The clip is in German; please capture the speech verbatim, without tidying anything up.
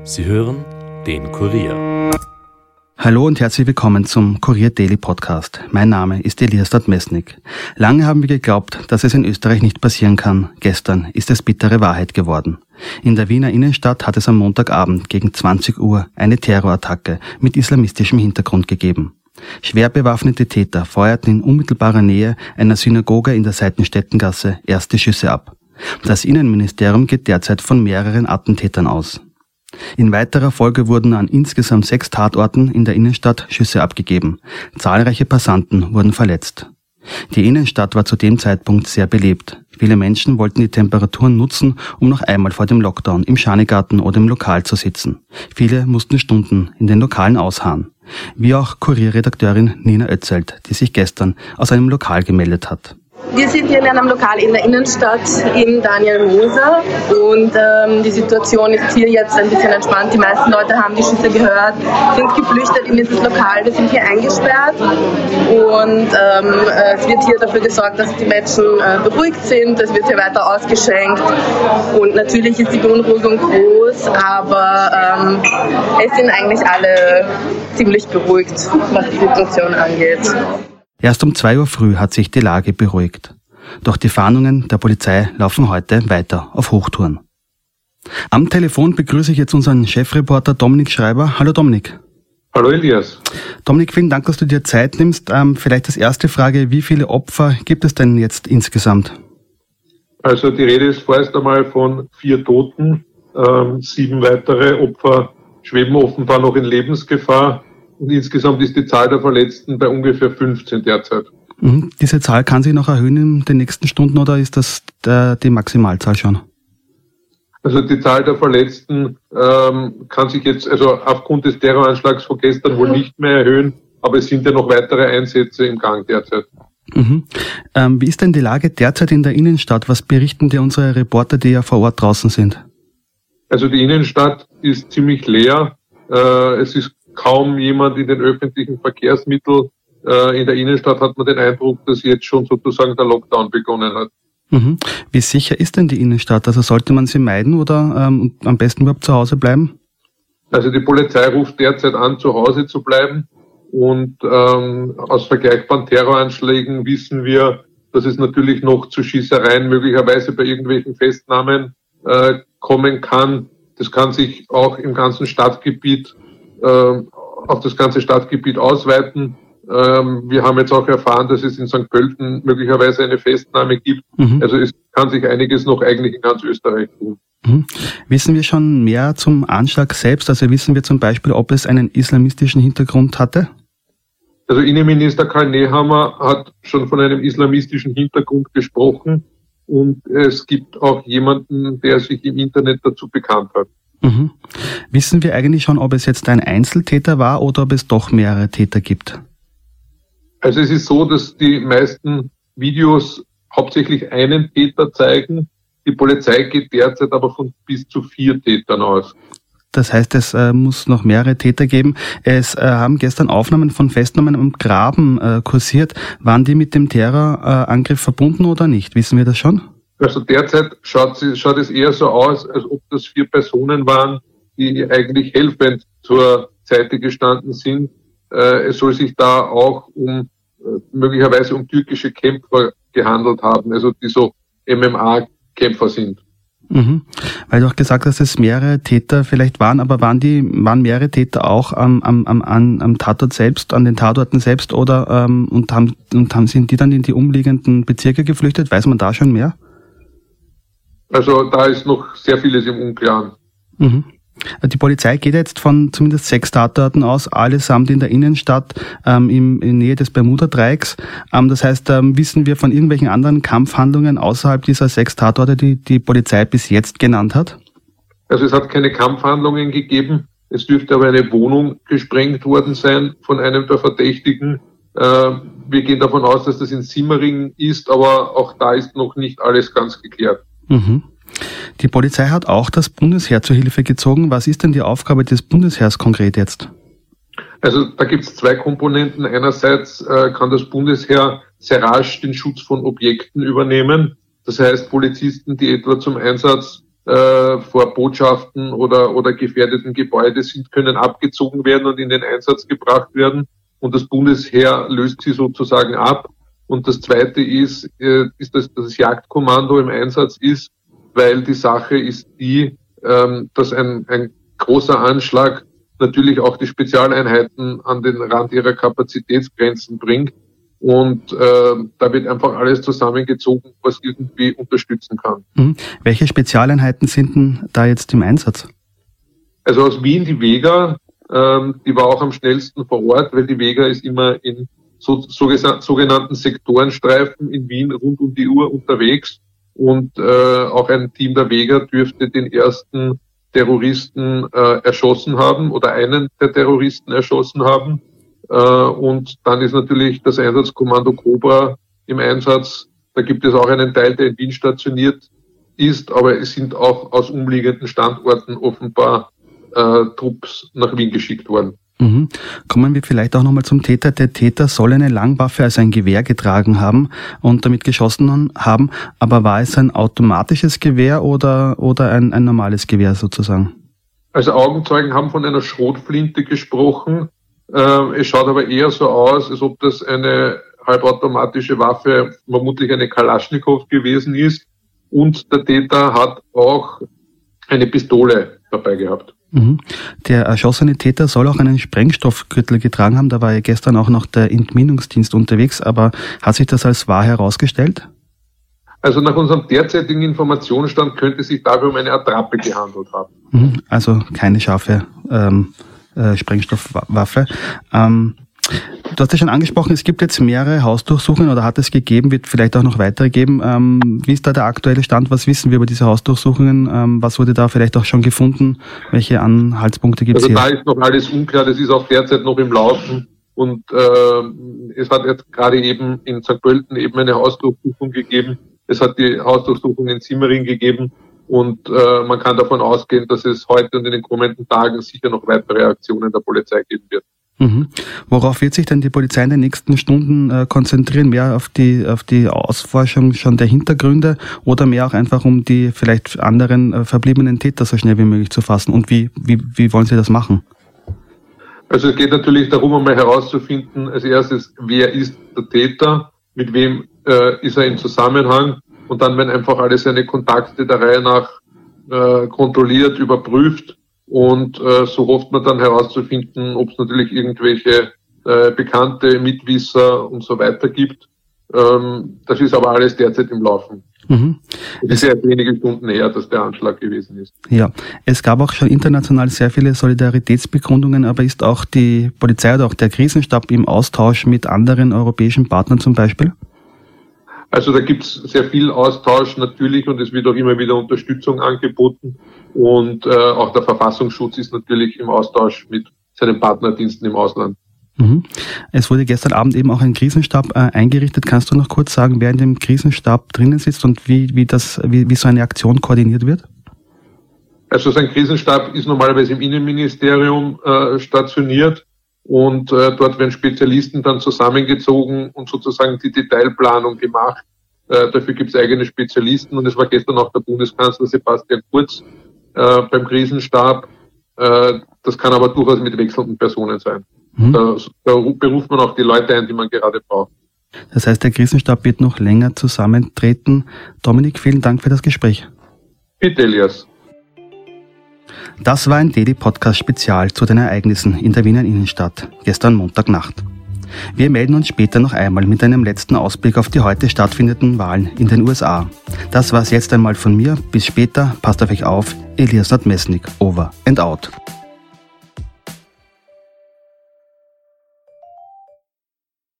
Sie hören den Kurier. Hallo und herzlich willkommen zum Kurier Daily Podcast. Mein Name ist Elias Dadmesnik. Lange haben wir geglaubt, dass es in Österreich nicht passieren kann. Gestern ist es bittere Wahrheit geworden. In der Wiener Innenstadt hat es am Montagabend gegen zwanzig Uhr eine Terrorattacke mit islamistischem Hintergrund gegeben. Schwer bewaffnete Täter feuerten in unmittelbarer Nähe einer Synagoge in der Seitenstättengasse erste Schüsse ab. Das Innenministerium geht derzeit von mehreren Attentätern aus. In weiterer Folge wurden an insgesamt sechs Tatorten in der Innenstadt Schüsse abgegeben. Zahlreiche Passanten wurden verletzt. Die Innenstadt war zu dem Zeitpunkt sehr belebt. Viele Menschen wollten die Temperaturen nutzen, um noch einmal vor dem Lockdown im Schanigarten oder im Lokal zu sitzen. Viele mussten Stunden in den Lokalen ausharren. Wie auch Kurierredakteurin Nina Oetzelt, die sich gestern aus einem Lokal gemeldet hat. Wir sind hier in einem Lokal in der Innenstadt im Daniel Moser und ähm, die Situation ist hier jetzt ein bisschen entspannt. Die meisten Leute haben die Schüsse gehört, sind geflüchtet in dieses Lokal. Wir sind hier eingesperrt und ähm, es wird hier dafür gesorgt, dass die Menschen äh, beruhigt sind. Es wird hier weiter ausgeschenkt und natürlich ist die Beunruhigung groß, aber ähm, es sind eigentlich alle ziemlich beruhigt, was die Situation angeht. Erst um zwei Uhr früh hat sich die Lage beruhigt. Doch die Fahndungen der Polizei laufen heute weiter auf Hochtouren. Am Telefon begrüße ich jetzt unseren Chefreporter Dominik Schreiber. Hallo Dominik. Hallo Elias. Dominik, vielen Dank, dass du dir Zeit nimmst. Ähm, vielleicht als erste Frage, wie viele Opfer gibt es denn jetzt insgesamt? Also die Rede ist vorerst einmal von vier Toten. Ähm, sieben weitere Opfer schweben offenbar noch in Lebensgefahr. Und insgesamt ist die Zahl der Verletzten bei ungefähr fünfzehn derzeit. Mhm. Diese Zahl kann sich noch erhöhen in den nächsten Stunden oder ist das der, die Maximalzahl schon? Also die Zahl der Verletzten ähm, kann sich jetzt also aufgrund des Terroranschlags von gestern wohl nicht mehr erhöhen, aber es sind ja noch weitere Einsätze im Gang derzeit. Mhm. Ähm, wie ist denn die Lage derzeit in der Innenstadt? Was berichten dir unsere Reporter, die ja vor Ort draußen sind? Also die Innenstadt ist ziemlich leer. Äh, es ist kaum jemand in den öffentlichen Verkehrsmitteln. Äh, in der Innenstadt hat man den Eindruck, dass jetzt schon sozusagen der Lockdown begonnen hat. Mhm. Wie sicher ist denn die Innenstadt? Also sollte man sie meiden oder ähm, am besten überhaupt zu Hause bleiben? Also die Polizei ruft derzeit an, zu Hause zu bleiben. Und ähm, aus vergleichbaren Terroranschlägen wissen wir, dass es natürlich noch zu Schießereien möglicherweise bei irgendwelchen Festnahmen äh, kommen kann. Das kann sich auch im ganzen Stadtgebiet auf das ganze Stadtgebiet ausweiten. Wir haben jetzt auch erfahren, dass es in Sankt Pölten möglicherweise eine Festnahme gibt. Mhm. Also es kann sich einiges noch eigentlich in ganz Österreich tun. Mhm. Wissen wir schon mehr zum Anschlag selbst? Also wissen wir zum Beispiel, ob es einen islamistischen Hintergrund hatte? Also Innenminister Karl Nehammer hat schon von einem islamistischen Hintergrund gesprochen und es gibt auch jemanden, der sich im Internet dazu bekannt hat. Mhm. Wissen wir eigentlich schon, ob es jetzt ein Einzeltäter war oder ob es doch mehrere Täter gibt? Also es ist so, dass die meisten Videos hauptsächlich einen Täter zeigen. Die Polizei geht derzeit aber von bis zu vier Tätern aus. Das heißt, es äh, muss noch mehrere Täter geben. Es äh, haben gestern Aufnahmen von Festnahmen am Graben äh, kursiert. Waren die mit dem Terrorangriff äh, verbunden oder nicht? Wissen wir das schon? Also derzeit schaut, schaut es eher so aus, als ob das vier Personen waren, die eigentlich helfend zur Seite gestanden sind. Äh, es soll sich da auch um äh, möglicherweise um türkische Kämpfer gehandelt haben, also die so M M A-Kämpfer sind. Mhm. Weil du auch gesagt hast, dass es mehrere Täter vielleicht waren, aber waren die waren mehrere Täter auch am am am am Tatort selbst, an den Tatorten selbst oder ähm, und haben und haben sind die dann in die umliegenden Bezirke geflüchtet? Weiß man da schon mehr? Also da ist noch sehr vieles im Unklaren. Mhm. Die Polizei geht jetzt von zumindest sechs Tatorten aus, allesamt in der Innenstadt, ähm, im, in Nähe des Bermuda-Dreiecks. Ähm, das heißt, ähm, wissen wir von irgendwelchen anderen Kampfhandlungen außerhalb dieser sechs Tatorte, die die Polizei bis jetzt genannt hat? Also es hat keine Kampfhandlungen gegeben. Es dürfte aber eine Wohnung gesprengt worden sein von einem der Verdächtigen. Äh, wir gehen davon aus, dass das in Simmering ist, aber auch da ist noch nicht alles ganz geklärt. Mhm. Die Polizei hat auch das Bundesheer zur Hilfe gezogen. Was ist denn die Aufgabe des Bundesheers konkret jetzt? Also da gibt es zwei Komponenten. Einerseits äh, kann das Bundesheer sehr rasch den Schutz von Objekten übernehmen. Das heißt, Polizisten, die etwa zum Einsatz äh, vor Botschaften oder, oder gefährdeten Gebäuden sind, können abgezogen werden und in den Einsatz gebracht werden. Und das Bundesheer löst sie sozusagen ab. Und das Zweite ist, äh, ist dass das Jagdkommando im Einsatz ist, weil die Sache ist die, ähm, dass ein, ein großer Anschlag natürlich auch die Spezialeinheiten an den Rand ihrer Kapazitätsgrenzen bringt. Und äh, da wird einfach alles zusammengezogen, was irgendwie unterstützen kann. Mhm. Welche Spezialeinheiten sind denn da jetzt im Einsatz? Also aus Wien die Vega, ähm, die war auch am schnellsten vor Ort, weil die Vega ist immer in so, so sogenannten Sektorenstreifen in Wien rund um die Uhr unterwegs. Und äh, auch ein Team der Vega dürfte den ersten Terroristen äh, erschossen haben oder einen der Terroristen erschossen haben. Äh, und dann ist natürlich das Einsatzkommando Cobra im Einsatz. Da gibt es auch einen Teil, der in Wien stationiert ist, aber es sind auch aus umliegenden Standorten offenbar äh, Trupps nach Wien geschickt worden. Mhm. Kommen wir vielleicht auch nochmal zum Täter. Der Täter soll eine Langwaffe, also ein Gewehr getragen haben und damit geschossen haben. Aber war es ein automatisches Gewehr oder, oder ein, ein normales Gewehr sozusagen? Also Augenzeugen haben von einer Schrotflinte gesprochen. Äh, es schaut aber eher so aus, als ob das eine halbautomatische Waffe, vermutlich eine Kalaschnikow gewesen ist. Und der Täter hat auch eine Pistole dabei gehabt. Der erschossene Täter soll auch einen Sprengstoffgürtel getragen haben. Da war ja gestern auch noch der Entminungsdienst unterwegs. Aber hat sich das als wahr herausgestellt? Also nach unserem derzeitigen Informationsstand könnte es sich dabei um eine Attrappe gehandelt haben. Also keine scharfe ähm, äh, Sprengstoffwaffe. Ähm, Du hast ja schon angesprochen, es gibt jetzt mehrere Hausdurchsuchungen oder hat es gegeben, wird vielleicht auch noch weitere geben. Ähm, wie ist da der aktuelle Stand? Was wissen wir über diese Hausdurchsuchungen? Ähm, was wurde da vielleicht auch schon gefunden? Welche Anhaltspunkte gibt es also hier? Da ist noch alles unklar, das ist auch derzeit noch im Laufen. Und äh, es hat jetzt gerade eben in Sankt Pölten eben eine Hausdurchsuchung gegeben. Es hat die Hausdurchsuchung in Simmering gegeben. Und äh, man kann davon ausgehen, dass es heute und in den kommenden Tagen sicher noch weitere Aktionen der Polizei geben wird. Mhm. Worauf wird sich denn die Polizei in den nächsten Stunden äh, konzentrieren? Mehr auf die auf die Ausforschung schon der Hintergründe oder mehr auch einfach um die vielleicht anderen äh, verbliebenen Täter so schnell wie möglich zu fassen? Und wie wie wie wollen Sie das machen? Also es geht natürlich darum, einmal herauszufinden, als erstes, wer ist der Täter, mit wem äh, ist er im Zusammenhang und dann werden einfach alle seine Kontakte der Reihe nach äh, kontrolliert, überprüft. Und äh, so hofft man dann herauszufinden, ob es natürlich irgendwelche äh, Bekannte, Mitwisser und so weiter gibt. Ähm, das ist aber alles derzeit im Laufen. Mhm. Es ist ja wenige Stunden her, dass der Anschlag gewesen ist. Ja, es gab auch schon international sehr viele Solidaritätsbekundungen, aber ist auch die Polizei oder auch der Krisenstab im Austausch mit anderen europäischen Partnern zum Beispiel? Also da gibt es sehr viel Austausch natürlich und es wird auch immer wieder Unterstützung angeboten. Und äh, auch der Verfassungsschutz ist natürlich im Austausch mit seinen Partnerdiensten im Ausland. Mhm. Es wurde gestern Abend eben auch ein Krisenstab äh, eingerichtet. Kannst du noch kurz sagen, wer in dem Krisenstab drinnen sitzt und wie, wie, das, wie, wie so eine Aktion koordiniert wird? Also so ein Krisenstab ist normalerweise im Innenministerium äh, stationiert und äh, dort werden Spezialisten dann zusammengezogen und sozusagen die Detailplanung gemacht. Äh, dafür gibt es eigene Spezialisten und es war gestern auch der Bundeskanzler Sebastian Kurz Äh, beim Krisenstab. Äh, das kann aber durchaus mit wechselnden Personen sein. Mhm. Da, da beruft man auch die Leute ein, die man gerade braucht. Das heißt, der Krisenstab wird noch länger zusammentreten. Dominik, vielen Dank für das Gespräch. Bitte, Elias. Das war ein Daily Podcast Spezial zu den Ereignissen in der Wiener Innenstadt, gestern Montagnacht. Wir melden uns später noch einmal mit einem letzten Ausblick auf die heute stattfindenden Wahlen in den U S A. Das war's jetzt einmal von mir. Bis später. Passt auf euch auf. Elias Nadmesnik. Over and out.